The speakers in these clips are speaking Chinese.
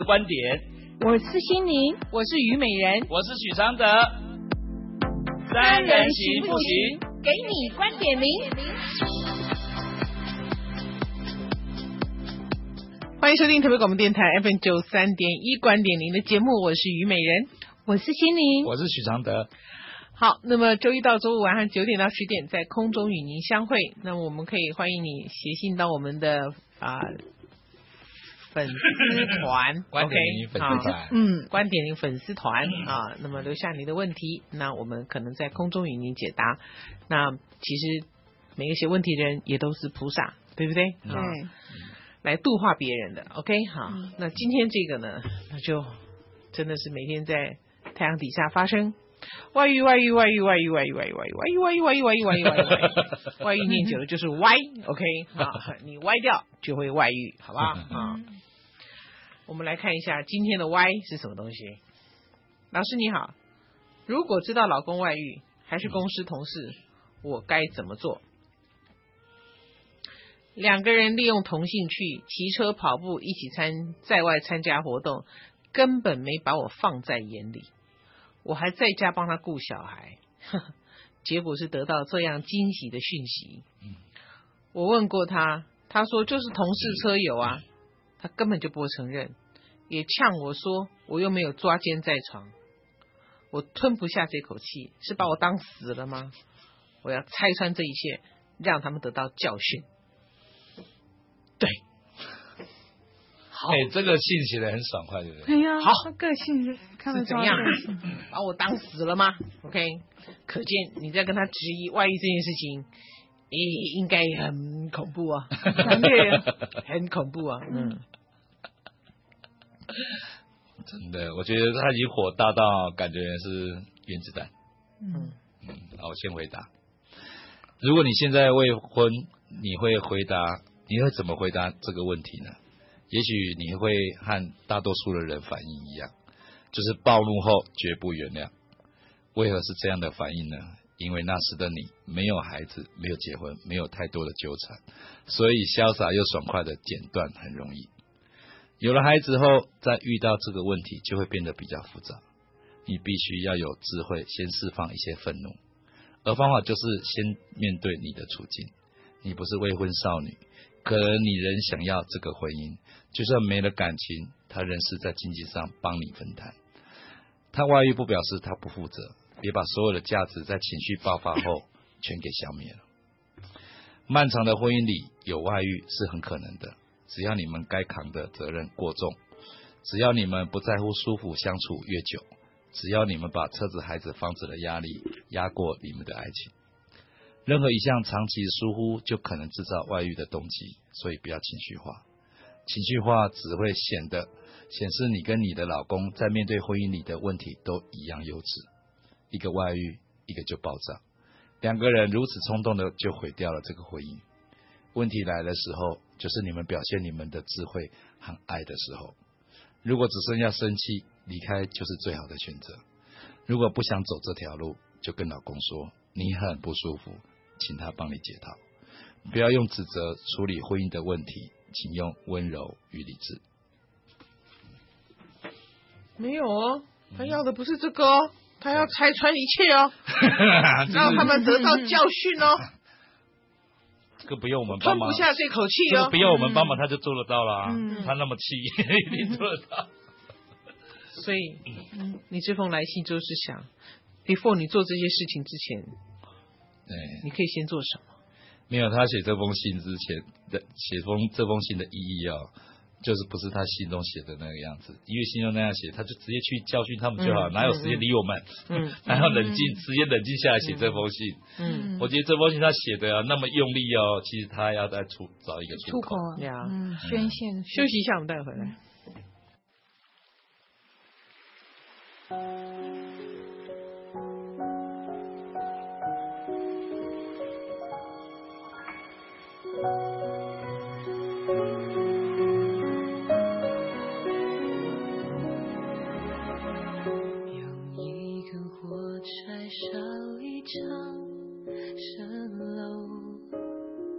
观点。 我是心宁， 我是虞美人， 我是许常德。三人行不行？ 给你观点零。 欢迎收听特别广播电台 FM93.1观点零的节目，我是虞美人， 我是心宁， 我是许常德。 好，那么周一到周五晚上9点到10点在空中与您相会。那么我们可以欢迎你写信到我们的粉丝团观点零粉丝团， 观点零粉丝团啊，那么留下你的问题，那我们可能在空中与您解答。那其实每个写问题的人也都是菩萨，对不对？ 对， 来度化别人的。OK， 好，那今天这个呢，那就真的是每天在太阳底下发生。外遇念久了就是歪 ，OK 啊，你歪掉就会外遇，好吧？啊，我们来看一下今天的歪是什么东西。老师你好，如果知道老公外遇还是公司同事，我该怎么做？两个人利用同兴趣，骑车、跑步，一起在外参加活动，根本没把我放在眼里。我还在家帮他顾小孩，结果是得到这样惊喜的讯息。我问过他，他说就是同事车友啊，他根本就不会承认，也呛我说我又没有抓奸在床。我吞不下这口气，是把我当死了吗？我要拆穿这一切，让他们得到教训。对，好， 这个信写得很爽快，对不对？ 对呀， 好， 个性是看得出来， 把我当死了吗 ？OK， 可见你在跟他质疑外遇这件事情，应该很恐怖啊，很恐怖啊， 真的，我觉得他已经火大到感觉是原子弹。好，我先回答。如果你现在未婚，你会怎么回答这个问题呢？也许你会和大多数的人反应一样，就是暴怒后绝不原谅。为何是这样的反应呢？因为那时的你没有孩子，没有结婚，没有太多的纠缠，所以潇洒又爽快的剪断很容易。有了孩子后，再遇到这个问题就会变得比较复杂。你必须要有智慧，先释放一些愤怒，而方法就是先面对你的处境。你不是未婚少女，可能你仍想要这个婚姻，就算没了感情，他仍是在经济上帮你分摊。他外遇不表示他不负责，别把所有的价值在情绪爆发后全给消灭了。漫长的婚姻里有外遇是很可能的，只要你们该扛的责任过重，只要你们不在乎舒服相处越久，只要你们把车子、孩子、房子的压力压过你们的爱情。任何一项长期疏忽就可能制造外遇的动机，所以不要情绪化。情绪化只会显示你跟你的老公在面对婚姻里的问题都一样幼稚，一个外遇，一个就爆炸，两个人如此冲动的就毁掉了这个婚姻。问题来的时候，就是你们表现你们的智慧和爱的时候。如果只剩下生气，离开就是最好的选择。如果不想走这条路，就跟老公说你很不舒服，请他帮你解套。不要用指责处理婚姻的问题，请用温柔与理智。 没有哦，他要的不是这个哦，他要拆穿一切哦，让他们得到教训哦。 这个不用我们帮忙， 吞不下这口气哦。 这个不用我们帮忙，他就做得到了。他那么气，一定做得到。 所以，你这封来信就是想 ，before 你做这些事情之前，你可以先做什么？ 没有，他写这封信之前的这封信的意义就是不是他心中写的那个样子，因为心中那样写，他就直接去教训他们就好，哪有时间理我们？还要时间冷静下来写这封信。我觉得这封信他写的那么用力其实他要再找一个出口宣泄。 休息一下，我们待会回来。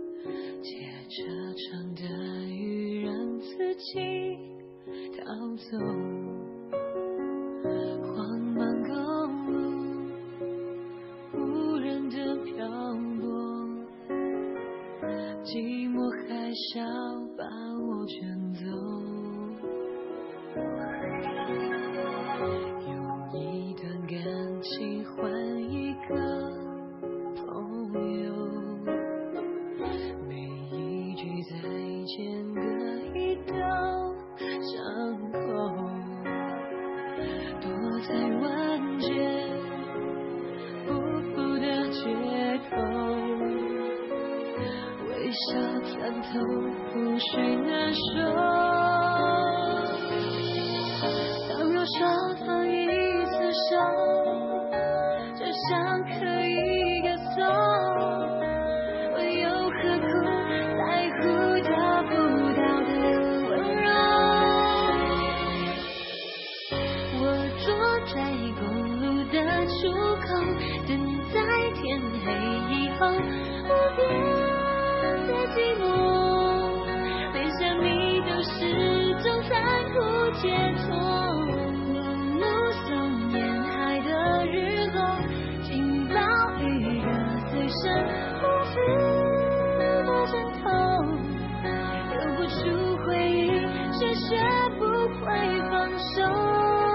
着长的雨让自己陶走，缓慢公路，无人的漂泊，寂寞海啸把我卷走。用一段感情换一个朋友，每一句再见各一道伤口，躲在完结不复的街头，微笑参透覆水难收。当若说放一次手，就像可以歌颂，我又何苦在乎得不到的温柔？我坐在公路的出口，等在天黑以后，无边的寂寞，连想你都是种残酷解脱。目送沿海的日落，紧抱一个最深无私的枕头，留不住回忆，却学不会放手。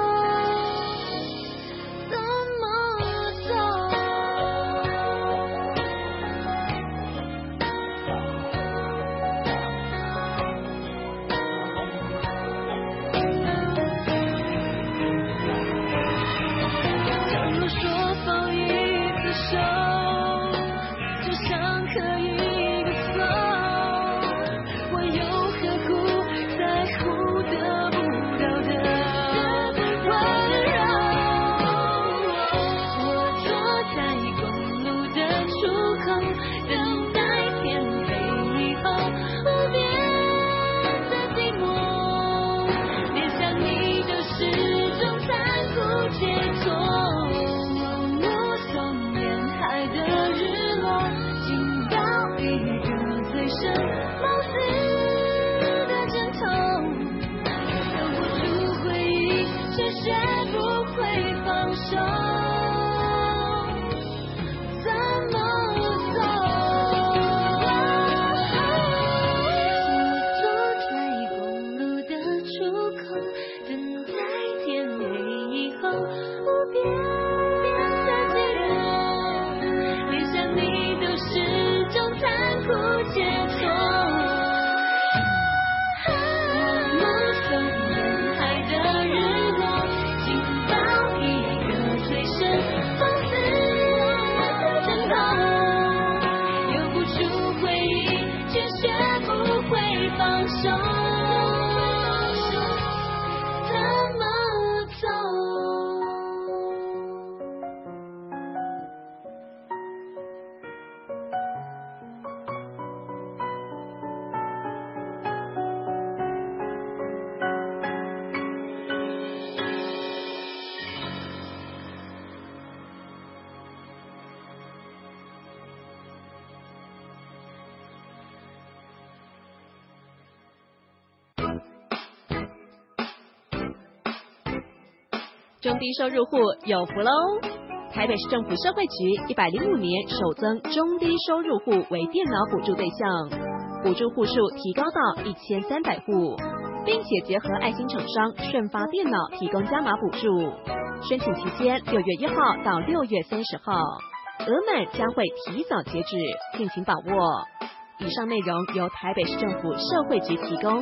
中低收入户有福喽！台北市政府社会局105年首增中低收入户为电脑补助对象，补助户数提高到1300户，并且结合爱心厂商顺发电脑提供加码补助。申请期间6月1号到6月30号，额满将会提早截止，敬请把握。以上内容由台北市政府社会局提供。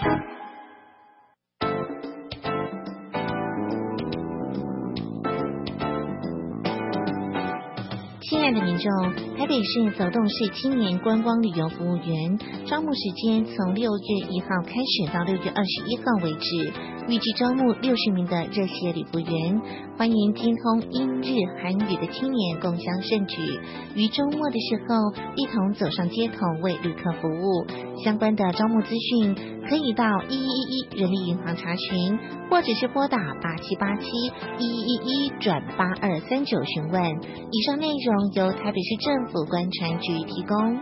亲爱的民众，台北市走动式青年观光旅游服务员招募时间从6月1号开始到6月21号为止，预计招募60名的热血旅服员，欢迎精通英日韩语的青年共襄盛举，于周末的时候一同走上街头为旅客服务。相关的招募资讯可以到1111人力银行查询，或者是拨打8787-1111-8239询问。以上内容由台北市政府观传局提供。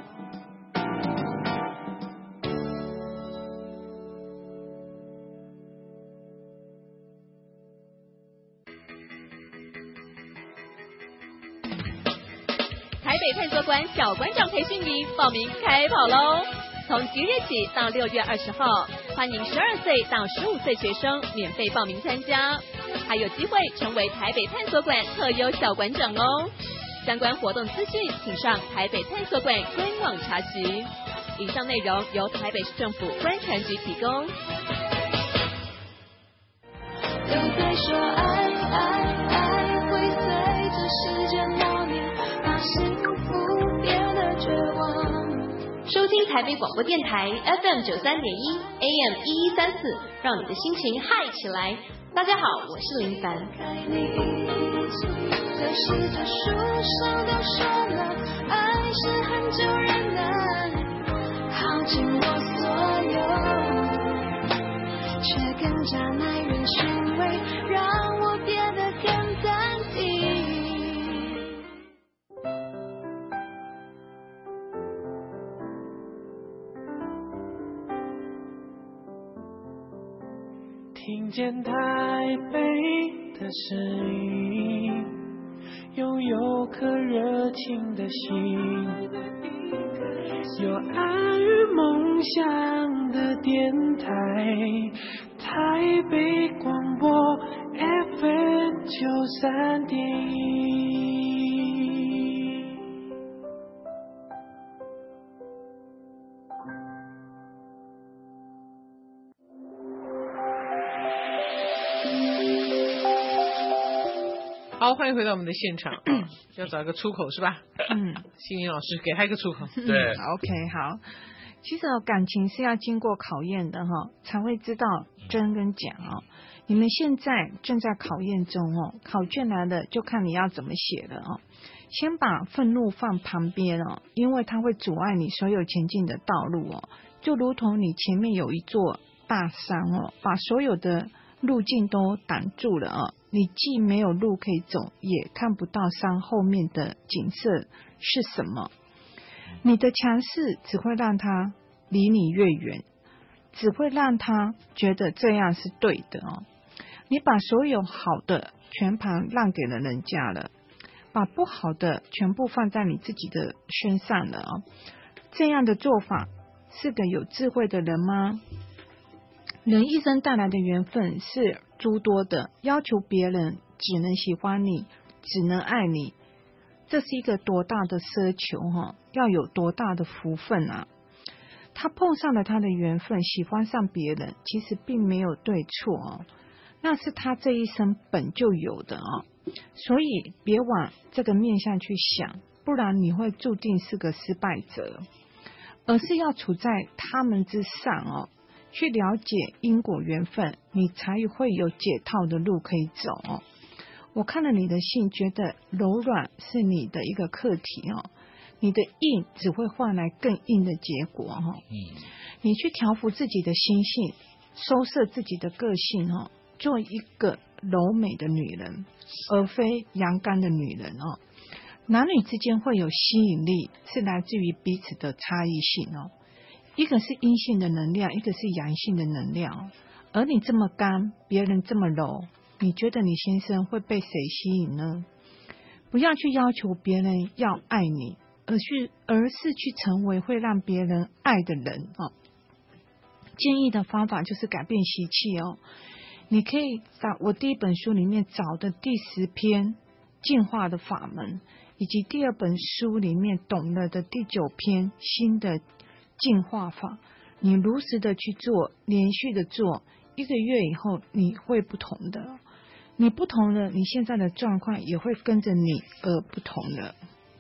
北探索馆小馆长培训营报名开跑喽！从即日起到6月20号，欢迎12岁到15岁学生免费报名参加，还有机会成为台北探索馆特优小馆长哦。相关活动资讯，请上台北探索馆官网查询。以上内容由台北市政府观传局提供。 都在说爱会随着时间磨灭，把幸福变得绝望。 收听台北广播电台 FM 93.1 AM 1134，让你的心情嗨起来。大家好，我是林凡。 你一起可是这书上都说了，爱是很久忍耐，耗尽我所有，却更加耐人寻味，让我变得更淡定。 听见台北的声音，拥有颗热情的心，有爱与梦想的电台，台北广播 FM 93.1。 好，欢迎回到我们的现场。要找一个出口是吧？心灵老师给他一个出口。 对 ，OK， 好。其实感情是要经过考验的哈，才会知道真跟假哦。你们现在正在考验中哦，考卷来了就看你要怎么写了哦。先把愤怒放旁边哦，因为它会阻碍你所有前进的道路哦。就如同你前面有一座大山哦，把所有的路径都挡住了哦。你既没有路可以走，也看不到山后面的景色是什么。你的强势只会让他离你越远，只会让他觉得这样是对的哦。你把所有好的全盘让给了人家了，把不好的全部放在你自己的身上了哦。这样的做法是个有智慧的人吗？人一生带来的缘分是诸多的，要求别人只能喜欢你，只能爱你，这是一个多大的奢求哈！要有多大的福分啊！他碰上了他的缘分，喜欢上别人，其实并没有对错哦，那是他这一生本就有的哦。所以别往这个面向去想，不然你会注定是个失败者，而是要处在他们之上哦。去了解因果缘分，你才会有解套的路可以走哦。我看了你的信，觉得柔软是你的一个课题哦，你的硬只会换来更硬的结果哦。你去调服自己的心性，收摄自己的个性哦，做一个柔美的女人，而非阳刚的女人哦。男女之间会有吸引力，是来自于彼此的差异性哦。一个是阴性的能量，一个是阳性的能量，而你这么刚，别人这么柔，你觉得你先生会被谁吸引呢？不要去要求别人要爱你，而是去成为会让别人爱的人哦。建议的方法就是改变习气哦。你可以在我第一本书里面找的第10篇进化的法门，以及第2本书里面懂了的第9篇新的进化法，你如实的去做，连续的做，1个月以后你会不同的，你不同了，你现在的状况也会跟着你而不同的。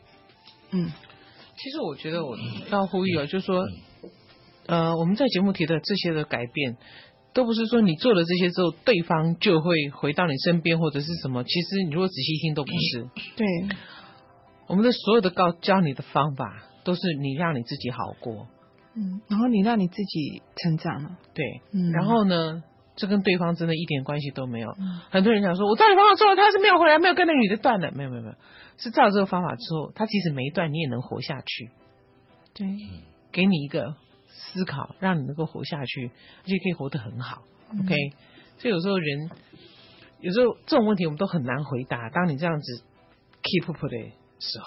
其实我觉得我要呼吁就是说我们在节目提的这些的改变，都不是说你做了这些之后对方就会回到你身边或者是什么，其实你如果仔细听都不是。 对， 我们的所有的教你的方法都是你让你自己好过， 然后你让你自己成长了。 对，然后呢，这跟对方真的一点关系都没有。很多人讲说，我照你方法做了，他是没有回来，没有跟那个女的断了，没有，是照这个方法之后，他即使没断，你也能活下去。 对， 给你一个思考，让你能够活下去，而且可以活得很好。OK， 所以有时候这种问题我们都很难回答。当你这样子 keep up 的时候，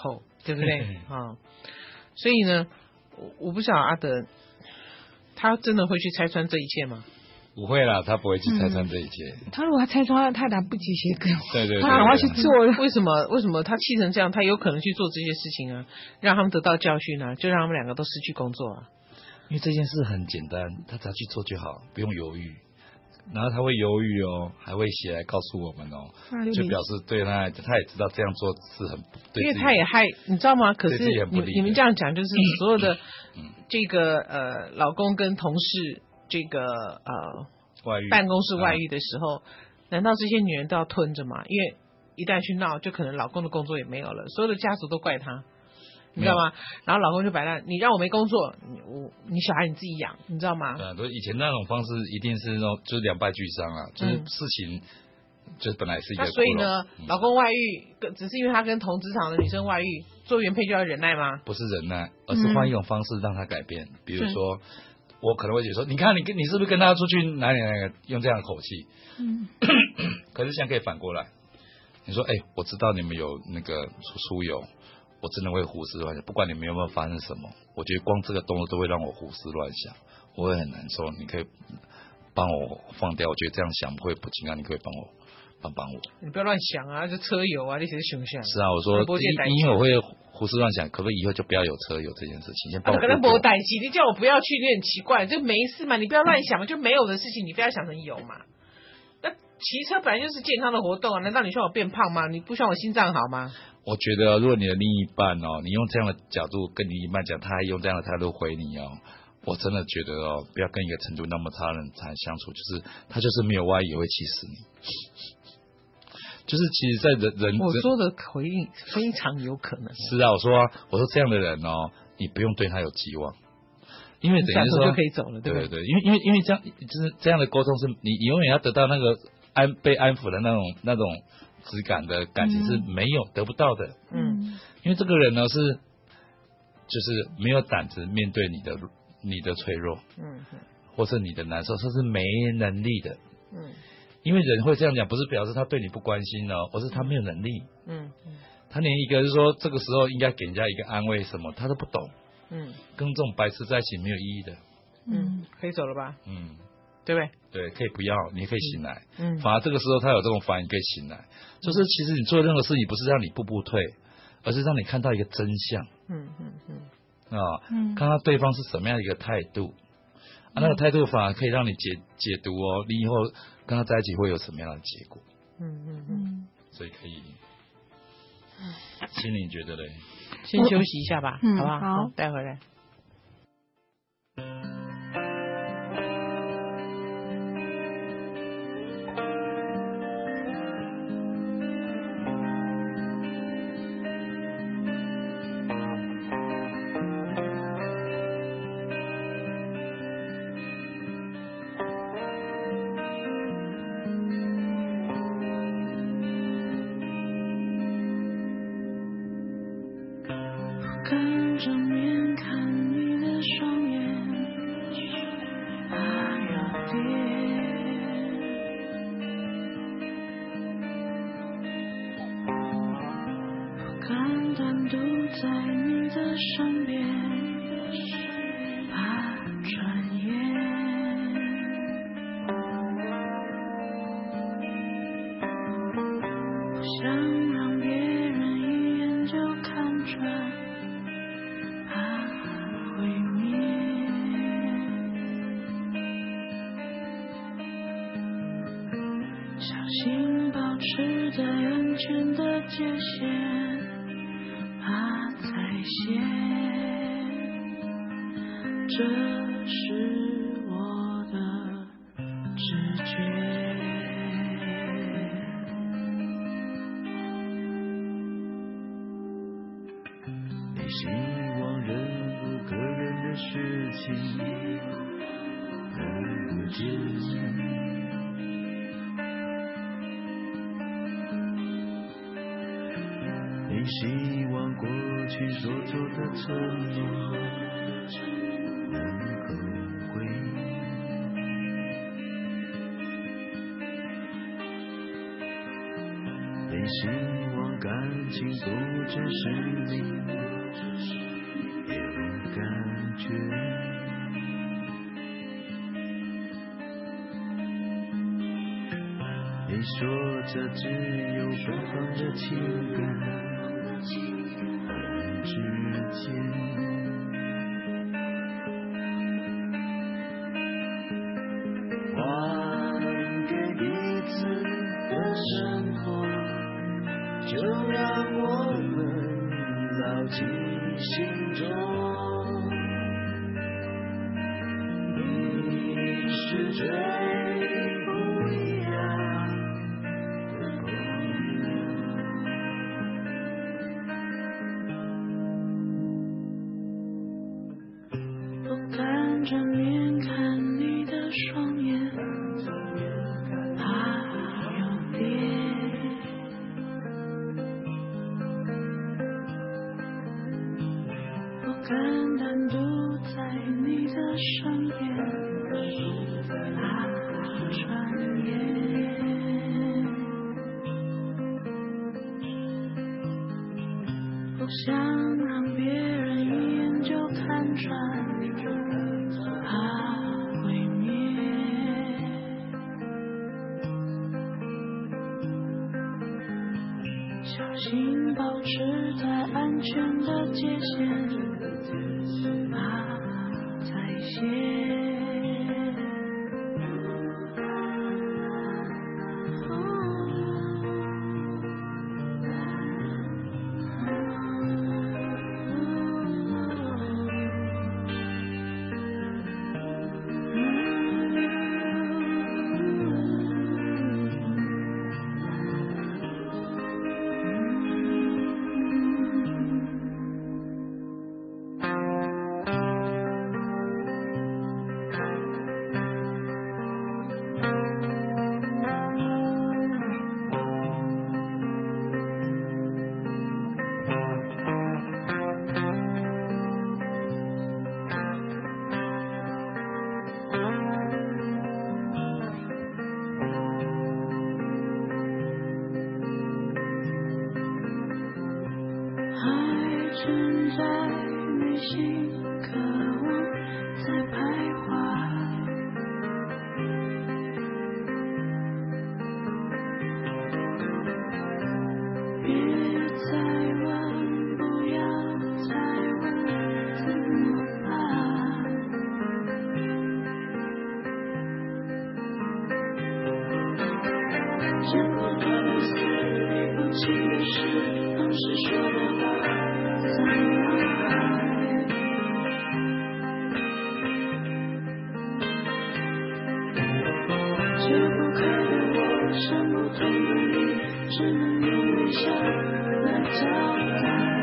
对不对？所以呢，我不晓得阿德他真的会去拆穿这一切吗？ 不会啦，他不会去拆穿这一切。 他如果拆穿，他来不及写歌， 对， 他赶快去做了。 为什么他气成这样？他有可能去做这些事情啊，让他们得到教训啊，就让他们两个都失去工作啊。 因为这件事很简单，他只要去做就好，不用犹豫。然后他会犹豫哦，还会写来告诉我们哦，就表示对他也知道这样做是很对， 因为他也害你知道吗？可是你们这样讲，就是所有的这个老公跟同事这个外遇办公室外遇的时候，难道这些女人都要吞着吗？因为一旦去闹，就可能老公的工作也没有了，所有的家属都怪他。你知道吗？然后老公就摆烂，你让我没工作，你小孩你自己养，你知道吗？ 对，以前那种方式一定是那种就是两败俱伤啊，就是事情就是本来是一个。 那所以呢，老公外遇，只是因为他跟同职场的女生外遇，做原配就要忍耐吗？ 不是忍耐，而是换一种方式让他改变。比如说，我可能会觉得说，你看你是不是跟他出去哪里用这样的口气？可是现在可以反过来，你说，我知道你们有那个出游。我真的会胡思乱想，不管你们有没有发生什么，我觉得光这个动作都会让我胡思乱想，我会很难受。你可以帮我放掉，我觉得这样想不会不健康，你可以帮我。你不要乱想啊，就车友啊，那些想想。 是啊，我说因为我会胡思乱想，可不可以以后就不要有车友这件事情？先帮我。 可能没代志，你叫我不要去，你很奇怪，就没事嘛，你不要乱想嘛，就没有的事情，你不要想成有嘛。那骑车本来就是健康的活动啊，难道你希望我变胖吗？你不希望我心脏好吗？ 我觉得，如果你的另一半你用这样的角度跟你另一半讲，他还用这样的态度回你我真的觉得不要跟一个程度那么差的人相处，就是他就是没有外遇也会气死你。就是其实，在人我说的回应非常有可能。 是啊，我说这样的人你不用对他有期望，因为等于说就可以走了，对不对？ 对，因为这样就是这样的沟通是你永远要得到那个被安抚的那种质感的感情是没有得不到的。因为这个人呢就是没有胆子面对你的脆弱，或是你的难受，甚至没能力的。因为人会这样讲，不是表示他对你不关心而是他没有能力。他连一个是说这个时候应该给人家一个安慰什么，他都不懂。跟这种白痴在一起没有意义的。 可以走了吧？对不对？ 对，可以不要，你可以醒来。反而这个时候他有这种反应，可以醒来。就是其实你做任何事情不是让你步步退，而是让你看到一个真相。看到对方是什么样的一个态度。那个态度反而可以让你解读你以后跟他在一起会有什么样的结果。所以可以。心灵觉得嘞？ 先休息一下吧，好不好？好，待会来。 看正面看你的双眼，还有点不敢单独在你的身边，怕转眼不想让别人一眼就看穿，小心保持在安全的界限，怕再现，这是我的直觉。你希望人不可人的事情能不见，你希望过去所做的承诺能够回应，你希望感情不只是你有感觉，你说这只有北方的情感很直接，生活就让我们牢记心中，你是最不一样的朋友。不敢正面看你的双眼，敢单独在你的身边穿越，不想让别人一眼就看穿毁灭，小心保持在安全的界限，再见。正在内心渴望在徘徊，别再问，不要再问怎么办，见过多次理不清的事，当时说的话在脑海，解不开的我，想不通的你，只能用微笑来交代。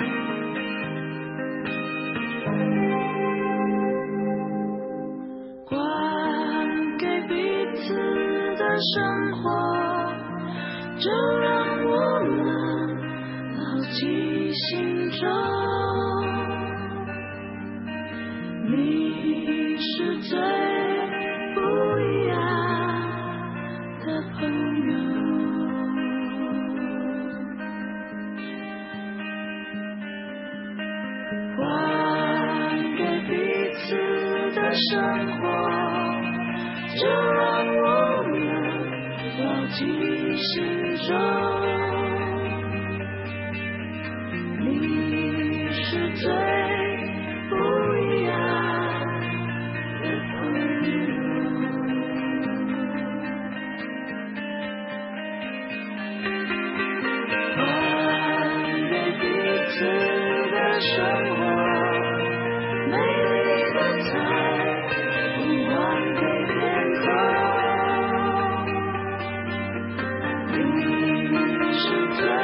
还给彼此的生活，就让我们牢记心中，你是最不一样的朋友。还给彼此的生活，就让我们牢记心中，你是最不一样的朋友。还给彼此的生活，美丽的彩虹还给天空，你是最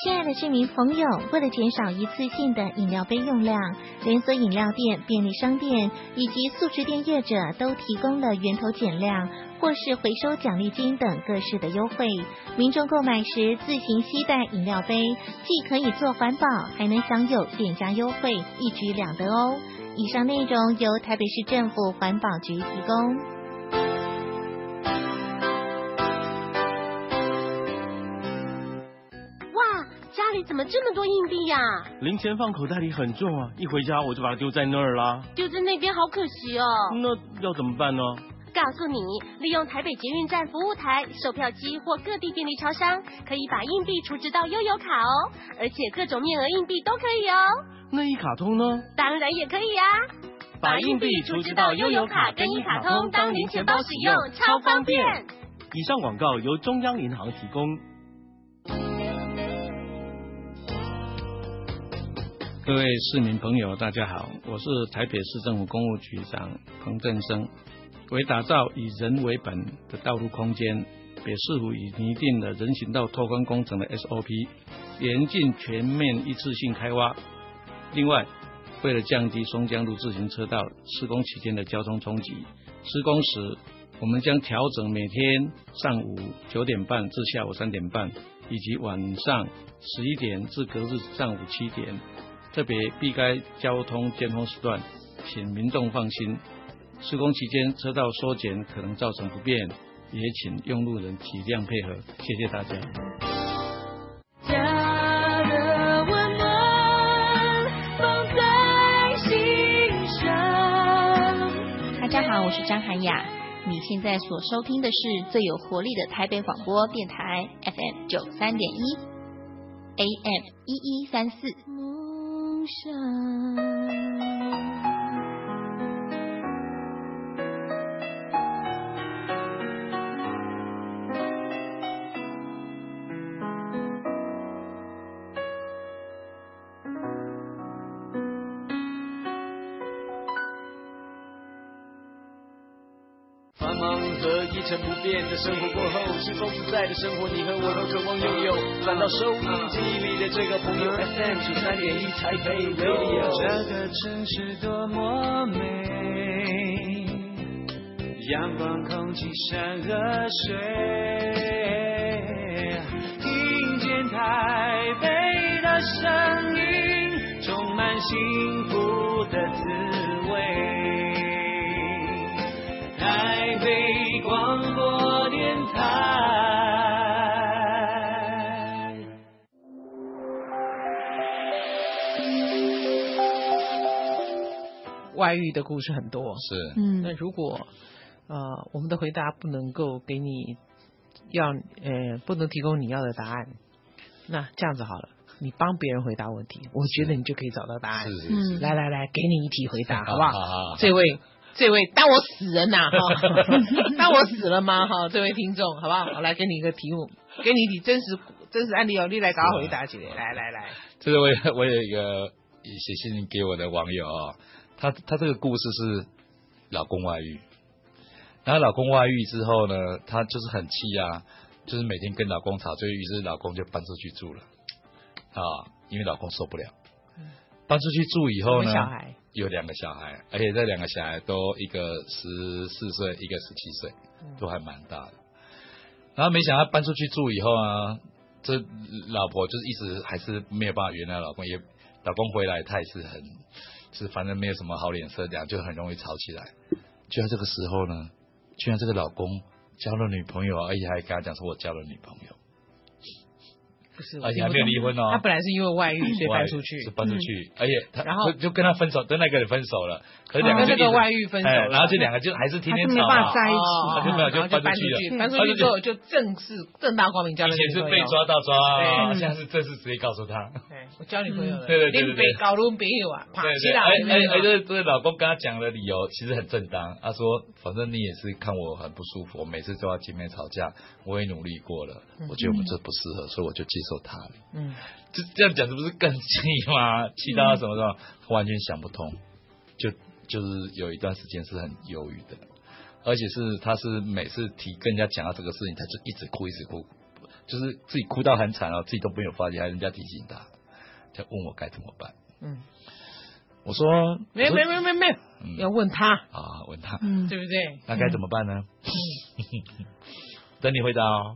亲爱的市民朋友，为了减少一次性的饮料杯用量，连锁饮料店、便利商店以及速食店业者都提供了源头减量或是回收奖励金等各式的优惠。民众购买时自行携带饮料杯，既可以做环保，还能享有店家优惠，一举两得哦。以上内容由台北市政府环保局提供。 家里怎么这么多硬币呀？ 零钱放口袋里很重啊，一回家我就把它丢在那儿啦。 丢在那边好可惜哦。 那要怎么办呢？ 告诉你，利用台北捷运站服务台、售票机或各地便利超商，可以把硬币储值到悠游卡哦，而且各种面额硬币都可以哦。 那一卡通呢？ 当然也可以啊。 把硬币储值到悠游卡跟一卡通当零钱包使用，超方便。以上广告由中央银行提供。 各位市民朋友，大家好，我是台北市政府公务局长彭振生。为打造以人为本的道路空间，北市府已拟定了人行道拓宽工程的 SOP， 严禁全面一次性开挖。另外，为了降低松江路自行车道施工期间的交通冲击，施工时我们将调整每天上午9点半至下午3点半，以及晚上11点至隔日上午7点，特别避开交通尖峰时段，请民众放心。施工期间车道缩减可能造成不便，也请用路人体谅配合，谢谢大家。 家的温暖放在心上。 大家好，我是张涵雅，你现在所收听的是最有活力的台北广播电台 FM 93.1 AM 1134。 梦想繁忙和一成不变的生活过后，是否自在的生活，你和我都渴望拥有。反倒收音机里的这个朋友 FM 93.1台北 Radio。 这个城市多么美，阳光、空气、山和水，听见台北的声音，充满幸福的滋味。台北广播电台。 外遇的故事很多， 是， 那如果我们的回答不能够给你不能提供你要的答案，那这样子好了，你帮别人回答问题，我觉得你就可以找到答案。 是， 来，给你一题回答，好不好？ 好， 这位，当我死人呐，哈，当我死了吗？哈，这位听众，好不好？我来给你一个题目，给你一题真实案例哦，你来给我回答起来，来。 这个我有一个写信给我的网友哦，他这个故事是老公外遇，然后老公外遇之后呢，他就是很气啊，就是每天跟老公吵，所以于是老公就搬出去住了啊，因为老公受不了。搬出去住以后呢，有2个小孩，而且这2个小孩都一个14岁，一个17岁，都还蛮大的。然后没想到搬出去住以后啊，这老婆就是一直还是没有办法原谅老公，也老公回来他也是就是反正没有什么好脸色，这样就很容易吵起来。就在这个时候呢，居然这个老公交了女朋友，而且还跟他讲说我交了女朋友。而且还没有离婚哦， 他本来是因为外遇所以搬出去， 是搬出去，而且他然后就跟他分手，跟那个人分手了，可是2个就跟那个外遇分手了， 然后这2个就还是天天吵， 没办法在一起， 他就没有就搬出去了， 搬出去之后就正大光明交了女朋友， 以前是被抓到抓，现在是正式直接告诉他， 我交女朋友了， 对， 被搞论别友啊， 对，这个老公跟他讲的理由其实很正当，他说反正你也是看我很不舒服，我每次都要见面吵架，我也努力过了，我觉得我们这不适合，所以我就接受他了。这样讲是不是更气吗？气到什么时候？完全想不通，就是有一段时间是很忧郁的，而且他是每次跟人家讲到这个事情，他就一直哭， 就是自己哭到很惨自己都没有发现，还人家提醒他，就问我该怎么办。我说没有，要问他啊，问他， 对不对？ 那该怎么办呢？等你回答哦。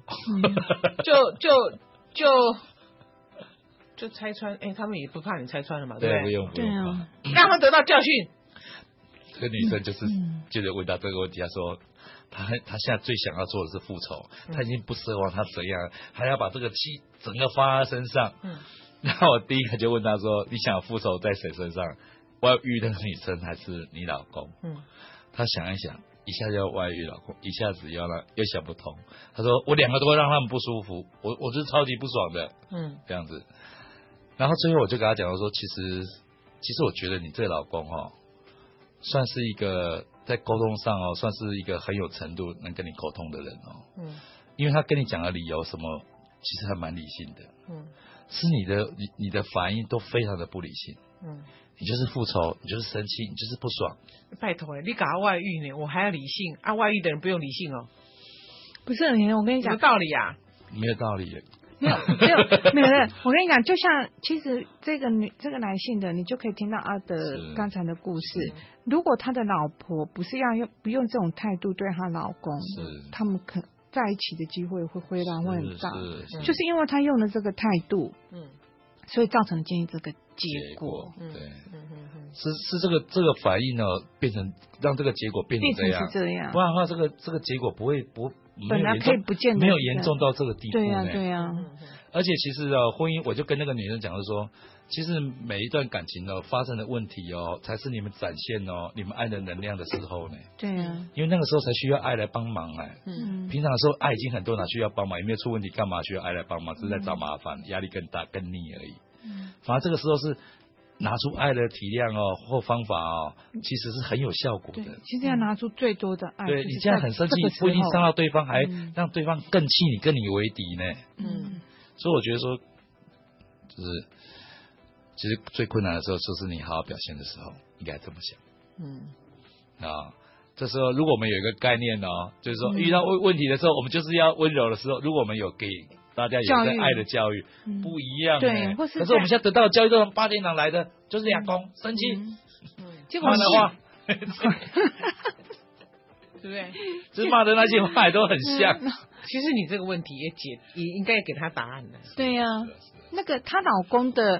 就拆穿，他们也不怕你拆穿了嘛，对不对？ 不用怕， 让他得到教训。 这个女生就是接着回答这个问题，她说她现在最想要做的是复仇，她已经不奢望她怎样，还要把这个气整个发在身上。那我第一个就问她说，你想复仇在谁身上？外遇的女生还是你老公？她想一想，一下就要外遇老公，一下子又想不通。她说我两个都会让他们不舒服，我就是超级不爽的。这样子。然后最后我就跟她讲说，其实我觉得你这个老公算是一个在沟通上算是一个很有程度能跟你沟通的人因为他跟你讲的理由什么，其实还蛮理性的。是你的反应都非常的不理性。你就是复仇，你就是生气，你就是不爽。 拜托你搞外遇呢，我还要理性啊？外遇的人不用理性哦。 不是，我跟你讲， 有道理啊？ 没有道理。 没有，我跟你讲，就像其实这个男性的，你就可以听到阿德刚才的故事。如果他的老婆不是不用这种态度对他老公，他们在一起的机会会很大，就是因为他用了这个态度，所以造成今天这个结果。 对，是这个反应变成让这个结果变成这样，不然的话这个结果不会本来可以不见得没有严重到这个地步。 对啊。 而且其实婚姻，我就跟那个女生讲说，其实每一段感情发生的问题才是你们展现你们爱的能量的时候呢。 对啊， 因为那个时候才需要爱来帮忙平常的时候爱已经很多，哪需要帮忙？也没有出问题，干嘛需要爱来帮忙？只是在找麻烦，压力更大更腻而已。反而这个时候是拿出爱的体谅或方法其实是很有效果的。 其实要拿出最多的爱。 对，你这样很生气，不一定伤到对方，还让对方更气你，跟你为敌呢。所以我觉得说，就是其实最困难的时候，就是你好好表现的时候，应该这么想。这时候如果我们有一个概念就是说遇到问题的时候，我们就是要温柔的时候，如果我们有给大家有在爱的教育，不一样。 对， 可是我们现在得到的教育都从8点档来的，就是俩公生气， 结果骂的话， 对不对？ 就是骂的那些话也都很像。 其实你这个问题也应该给他答案的。 对呀，那个她老公的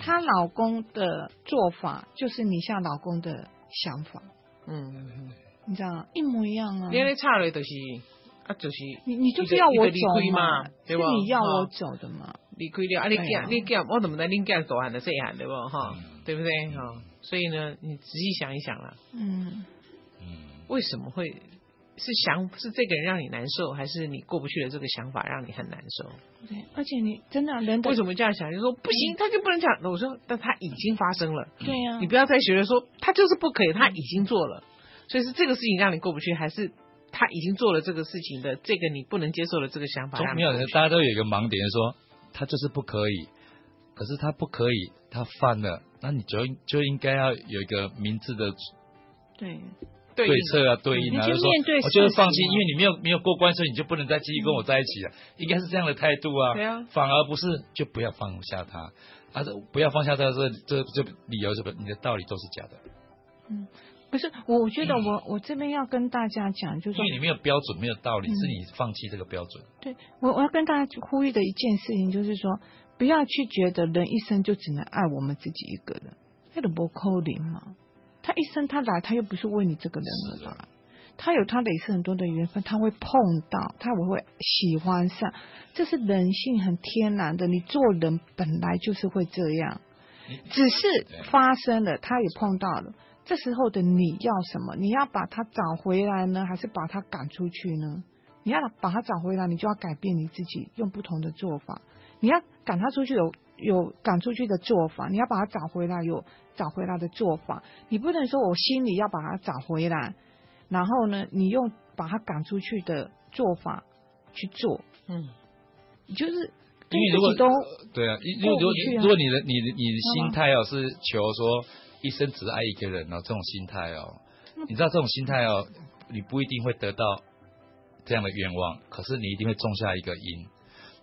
做法，就是你像老公的想法。你知道一模一样啊。 你那差了就是就是你就是要我走嘛，对吧？ 是你要我走的嘛。 离开了你囝我怎么能恁囝大汉的细汉对不对不对所以呢，你仔细想一想啦。为什么会是这个人让你难受，还是你过不去的这个想法让你很难受？ 对，而且你真的人为什么这样想？就说不行，他就不能讲。我说，但他已经发生了。 对呀， 你不要再觉得说他就是不可以，他已经做了。所以是这个事情让你过不去，还是他已经做了这个事情的这个你不能接受的这个想法？ 没有人，大家都有一个盲点，说他就是不可以，可是他不可以，他犯了，那你就应该要有一个明智的对策啊，对应啊，就说我就是放弃，因为你没有过关，所以你就不能再继续跟我在一起了，应该是这样的态度啊。 对啊， 反而不是就不要放下他，不要放下他，这理由什么，你的道理都是假的。 不是，我觉得我这边要跟大家讲，就是因为你没有标准，没有道理，是你放弃这个标准。 对，我要跟大家呼吁的一件事情就是说，不要去觉得人一生就只能爱我们自己一个人，那个不可能嘛。他一生他来，他又不是为你这个人而来，他有他累世很多的缘分，他会碰到，他会喜欢上，这是人性很天然的，你做人本来就是会这样，只是发生了，他也碰到了，这时候的你要什么？你要把他找回来呢，还是把他赶出去呢？你要把他找回来，你就要改变你自己，用不同的做法。你要赶他出去有赶出去的做法，你要把他找回来有找回来的做法。你不能说我心里要把他找回来，然后呢，你用把他赶出去的做法去做。就是因为如果都对啊，如果你的心态是求说一生只爱一个人这种心态你知道这种心态你不一定会得到这样的愿望，可是你一定会种下一个因。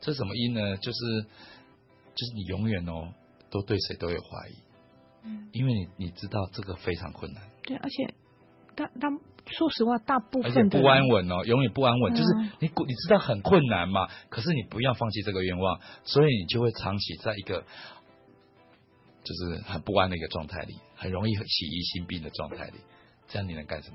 这什么因呢？就是你永远都对谁都有怀疑，因为你知道这个非常困难。 对，而且说实话，大部分而且不安稳永远不安稳，就是你知道很困难嘛，可是你不要放弃这个愿望，所以你就会长期在一个就是很不安的一个状态里，很容易起疑心病的状态里，这样你能干什么？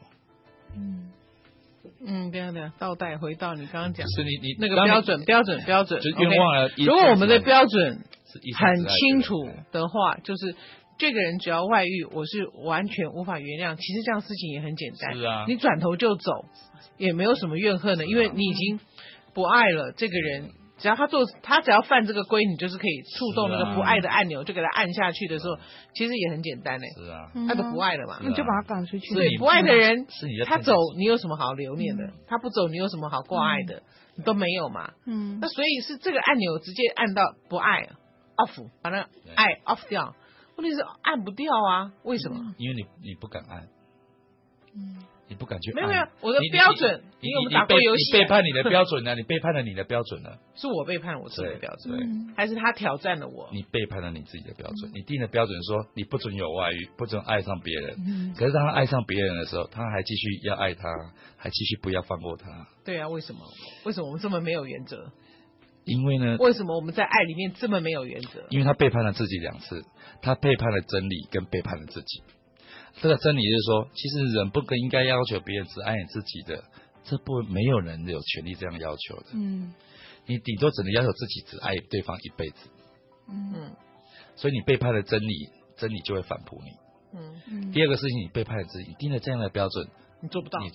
对，倒带回到你刚刚讲， 是你那个标准， 就愿望了。 如果我们的标准很清楚的话，就是这个人只要外遇，我是完全无法原谅。其实这样事情也很简单， 是啊， 你转头就走，也没有什么怨恨的，因为你已经不爱了这个人。只要他只要犯这个规，你就是可以触动那个不爱的按钮，就给他按下去的时候，其实也很简单是啊， 他都不爱了嘛， 你就把他赶出去。 对，不爱的人，他走你有什么好留念的？他不走你有什么好挂碍的？你都没有嘛。那所以是这个按钮直接按到不爱 off， 把那爱 off 掉。问题是按不掉啊，为什么？ 因为你不敢按。你不敢去按。没有，我的标准，因为我们打过游戏， 你背叛你的标准了，你背叛了你的标准了。 是我背叛我自己的标准，还是他挑战了我？ 你背叛了你自己的标准，你定的标准说你不准有外遇，不准爱上别人。可是当他爱上别人的时候，他还继续要爱他，还继续不要放过他。 对啊，为什么？为什么我们这么没有原则？ 因为呢？ 为什么我们在爱里面这么没有原则？ 因为他背叛了自己2次，他背叛了真理，跟背叛了自己。这个真理就是说，其实人不应该要求别人只爱你自己的，没有人有权利这样要求的。你顶多只能要求自己只爱对方一辈子。所以你背叛了真理，真理就会反扑你。第二个事情，你背叛了自己，你定了这样的标准， 你做不到。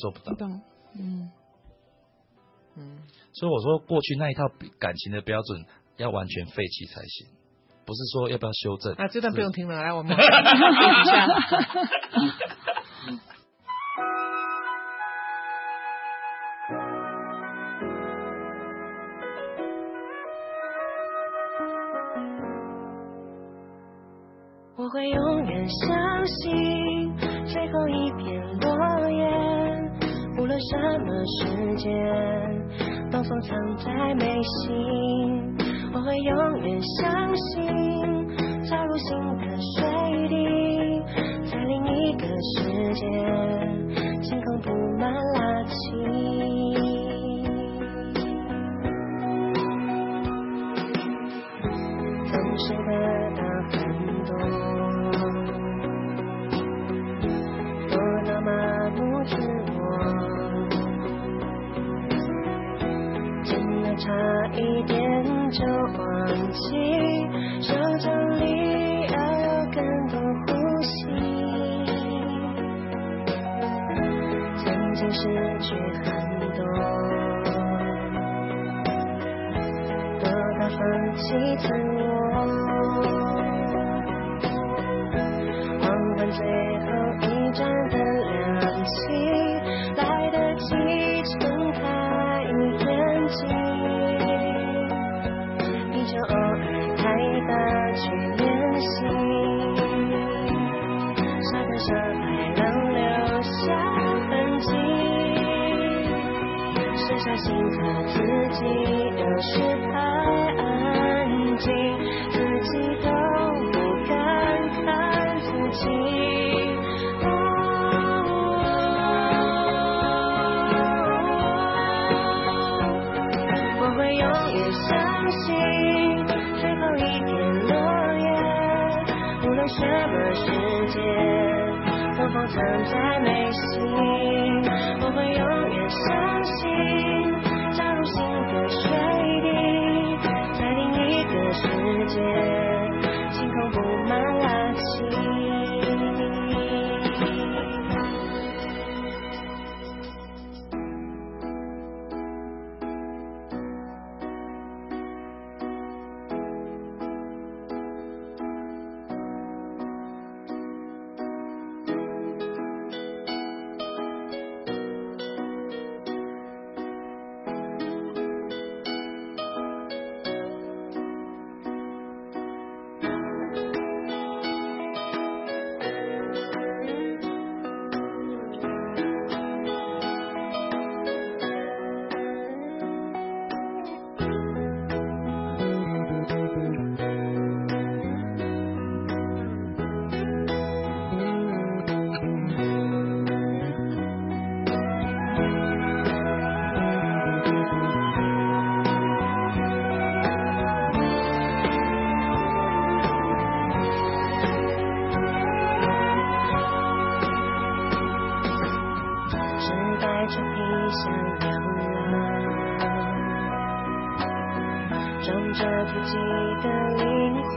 所以我说，过去那一套感情的标准要完全废弃才行。不是说要不要修正这段不用听了，来我们听一下。 我会永远相信最后一片落叶，无论什么时间都封藏在眉心。我会永远相信踏入新的水滴，在另一个世界天空布满垃圾。总是得到很多，多到麻木自我，真的差一点就忘记手掌里要有更多呼吸。曾经失去很多，多到放弃自我。黄昏最后一盏的亮起，来得及睁开眼睛，依旧偶尔开大去练习，沙滩上海浪留下痕迹，剩下心和自己，有时太安静，自己都不敢看自己。我会永远相信最后一片落叶，无论什么时间都封藏在眉心。我会永远相信加入新的水滴，在另一个世界星空布满垃圾。 就披上了装着自己的灵魂，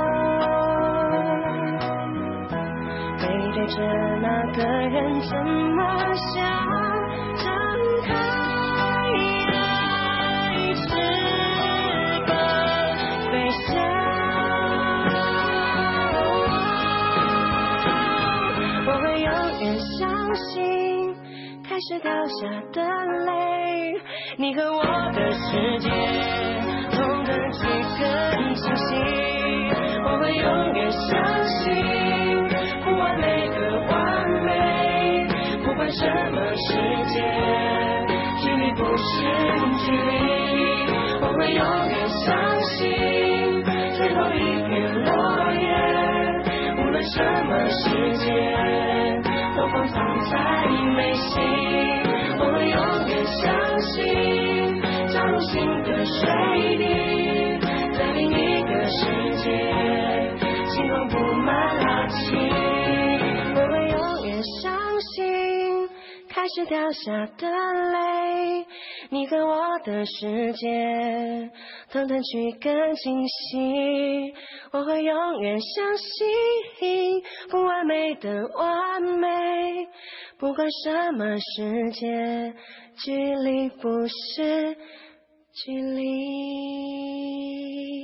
背对着那个人怎么想张开爱翅膀飞翔，我会永远相信开始掉下的泪，你和我的世界同等去更清晰，我会永远相信不完美的完美，不管什么世界距离不是距离，我会永远相信最后一片落叶，无论什么世界都放藏在眉心，我会永远相信加入新的水滴，在另一个世界星空布满拉起，我会永远相信开始掉下的泪，你和我的世界等等去更清晰，我会永远相信不完美的完美，不管什么世界距离不是距离。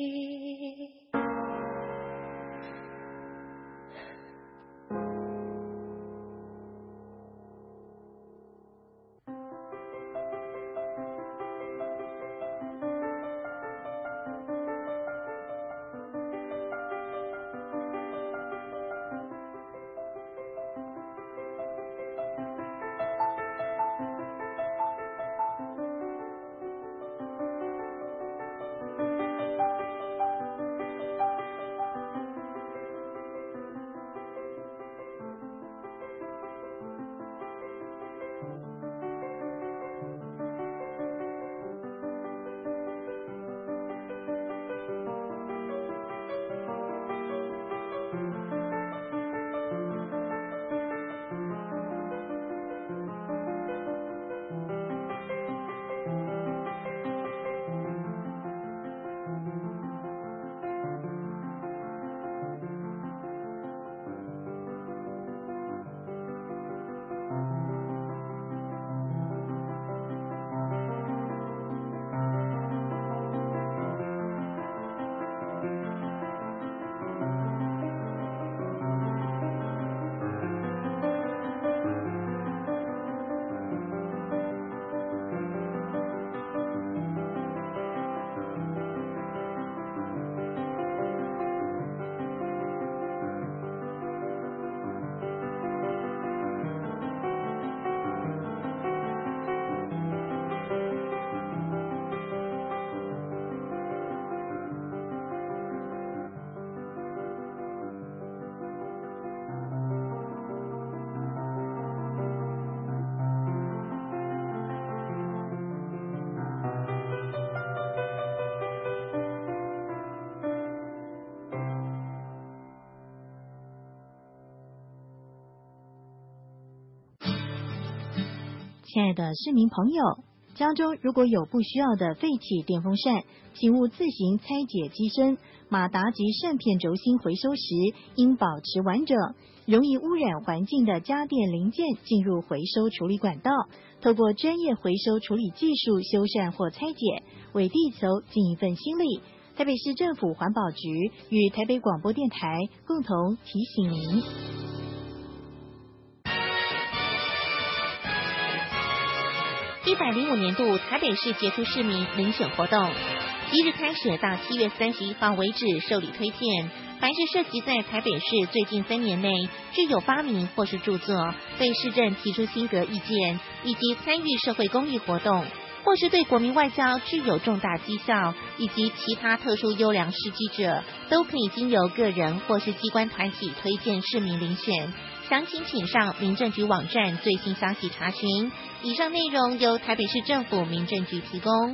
亲爱的市民朋友，家中如果有不需要的废弃电风扇，请勿自行拆解机身。马达及扇片轴心回收时应保持完整，容易污染环境的家电零件进入回收处理管道，透过专业回收处理技术修缮或拆解，为地球尽一份心力。台北市政府环保局与台北广播电台共同提醒您。 105年度台北市杰出市民遴选活动，即日开始到7月31号为止受理推荐。凡是涉及在台北市最近3年内具有发明或是著作，对市政提出心得意见，以及参与社会公益活动，或是对国民外交具有重大绩效，以及其他特殊优良事迹者，都可以经由个人或是机关团体推荐市民遴选。详情请上民政局网站最新消息查询。以上内容由台北市政府民政局提供。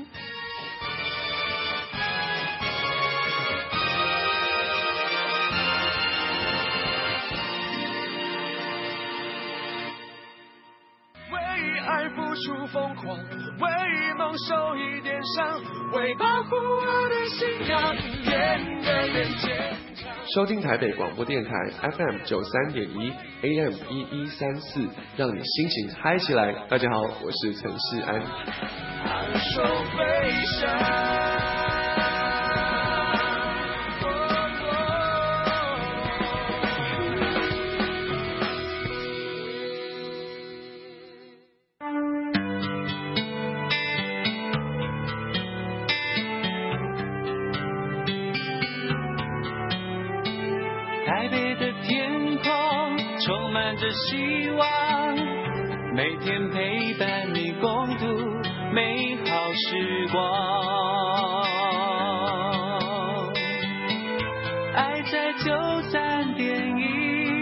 为爱付出疯狂，为梦受一点伤，为保护我的信仰变得更坚强。 收听台北广播电台 FM 93.1 AM 1134，让你心情嗨起来。大家好，我是陈世安。 昂首飞翔。 台北的天空充满着希望，每天陪伴你共度美好时光。爱在93.1。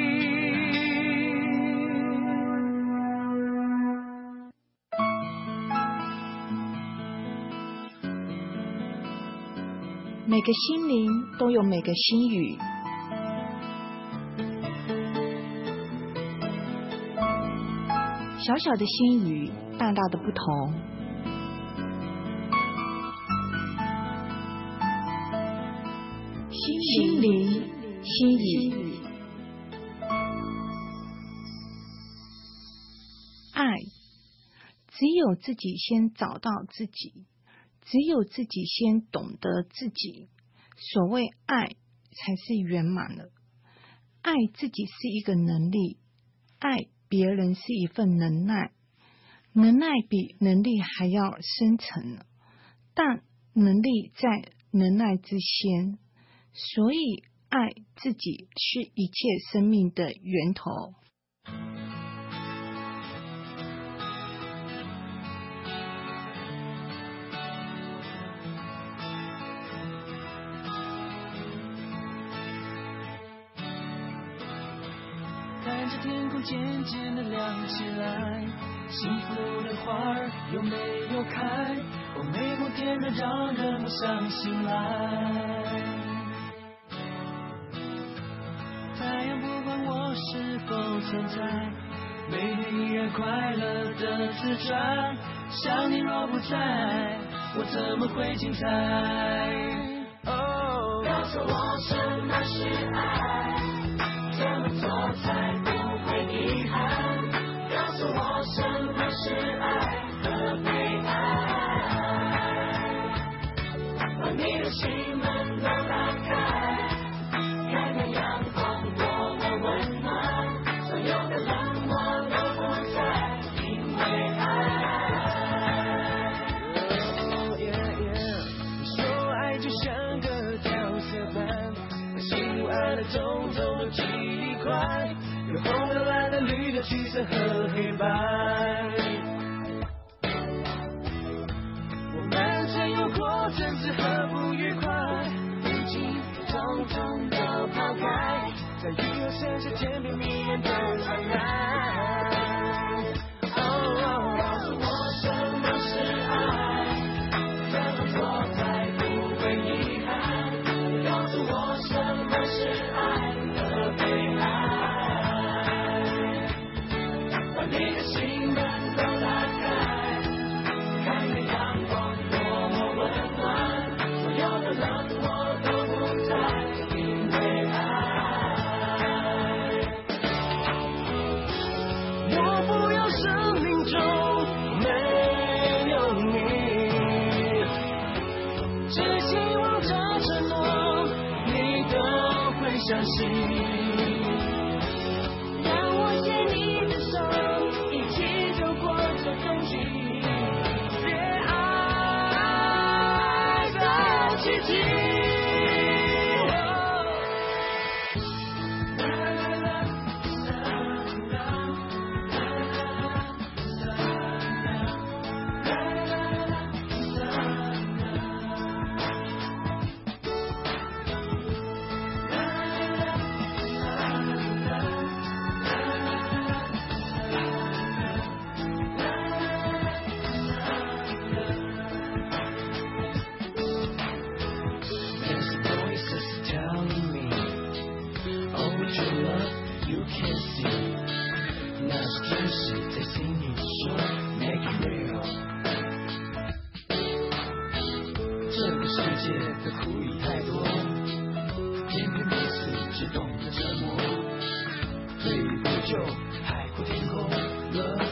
每个心灵都有每个心语。小小的心语，大大的不同。心灵心语，爱，只有自己先找到自己，只有自己先懂得自己，所谓爱才是圆满了。爱自己是一个能力，爱别人是一份能耐，能耐比能力还要深层了，但能力在能耐之先，所以爱自己是一切生命的源头。 看着天空渐渐地亮起来，幸福的花儿有没有开？哦，美梦天真让人不想醒来。太阳不管我是否存在，每天依然快乐的自转。想你若不在，我怎么会精彩？哦，告诉我什么是爱，怎么做才不会遗憾？告诉我什么是爱和被爱，把你的心门都打开，看看阳光多么温暖，所有的冷漠都不在，因为爱。你说爱就像个调色盘，把喜怒哀乐统统都记一块，有红的、蓝的、绿的、橘色和黑白。我们曾有过争执和不愉快，如今统统都抛开，在雨后剩下甜蜜蜜人的传来。告诉我什么是爱，怎么做才不会遗憾？告诉我什么是爱和被爱，把你的心门都打开，看看阳光多么温暖，所有的冷漠都不在，因为爱。我不要生命中没有你，只希望这承诺你都会相信。让我牵你的手，一起走过这风景，别爱的奇迹。 这个世界的苦与太多，偏偏彼此只懂得折磨，退一步就海阔天空了。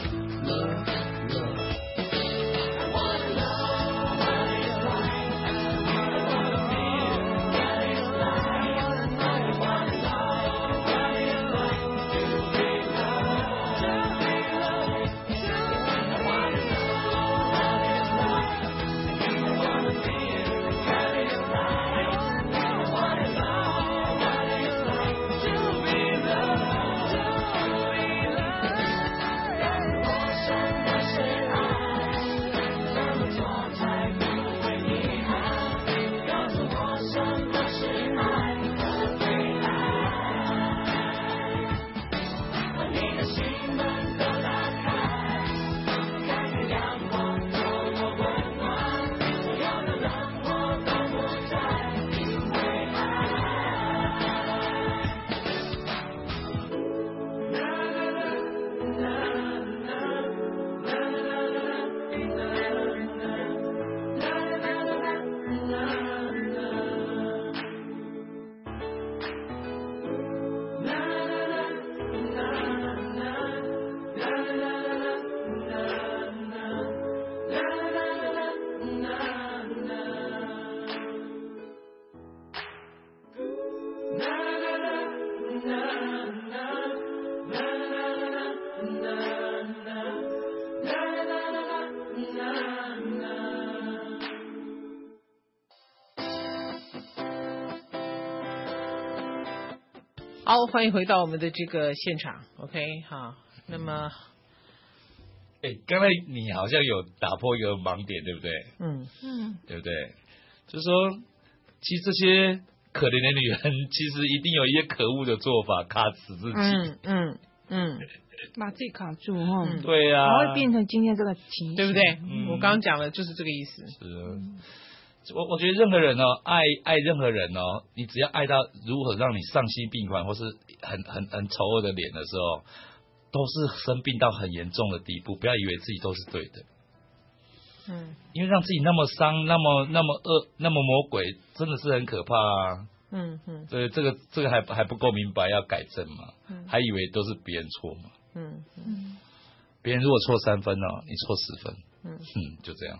好，欢迎回到我们的这个现场 ，OK， 好，那么， 刚才你好像有打破一个盲点，对不对？对不对？就是说，其实这些可怜的女人，其实一定有一些可恶的做法，卡死自己， 把自己卡住哈， 对呀， 才会变成今天这个情形， 对不对？我刚刚讲的就是这个意思。 是，我觉得任何人哦，爱任何人哦，你只要爱到如何让你丧心病狂，或是很丑恶的脸的时候，都是生病到很严重的地步。不要以为自己都是对的，因为让自己那么伤、那么恶、那么魔鬼，真的是很可怕啊。对，这个还不够明白要改正嘛，还以为都是别人错嘛。别人如果错3分哦，你错10分，就这样。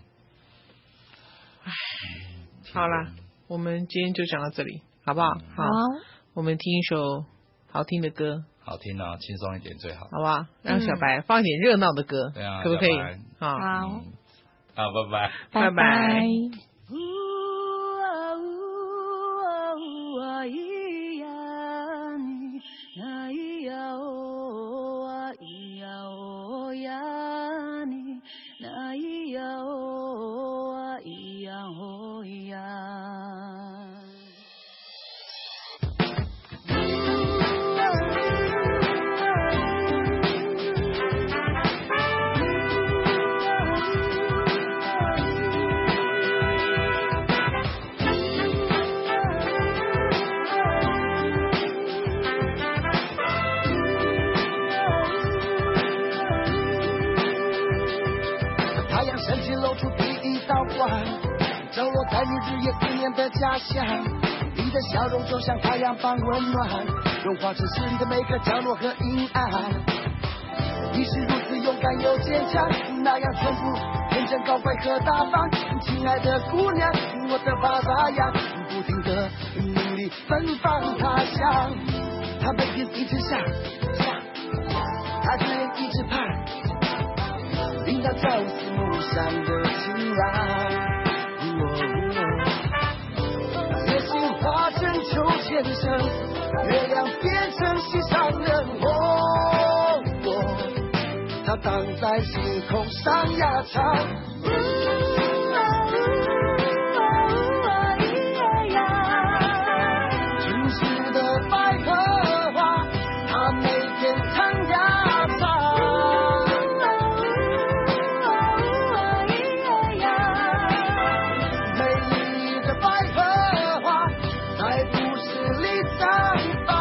好啦，我们今天就讲到这里，好不好？好，我们听一首好听的歌， 好听啊，轻松一点最好， 好不好？让小白放一点热闹的歌， 对啊， 可不可以？ 好， 好，拜拜， 拜拜。 照落在你日夜思念的家乡，你的笑容就像太阳般温暖，融化城市里的每个角落和阴暗。你是如此勇敢又坚强，那样淳朴、天真、高贵和大方。亲爱的姑娘，我的爸爸呀，不停地努力奔放他乡。他每天一直想，他只愿一直盼，领他朝思暮想的晴朗。月星化成秋千绳，月亮变成心上人。它荡在星空上呀唱。城市的百合花，它每天唱呀唱。美丽的百合花，在都市里绽放。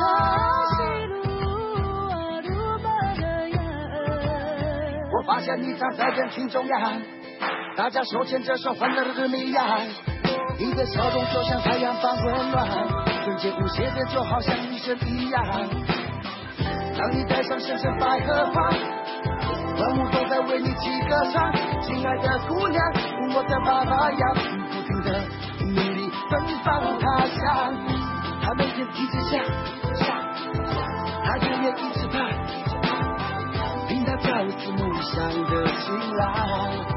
我发现你你站在人群中央，大家手牵着手，欢乐的迷样。你的笑容就像太阳般温暖，纯洁无邪的就好像医生一样。当你戴上深深百合花，万物都在为你起歌唱。亲爱的姑娘，我的爸爸要不停的努力奔放他乡。他每天一直想，他永远一直盼，听他教子梦想的情郎。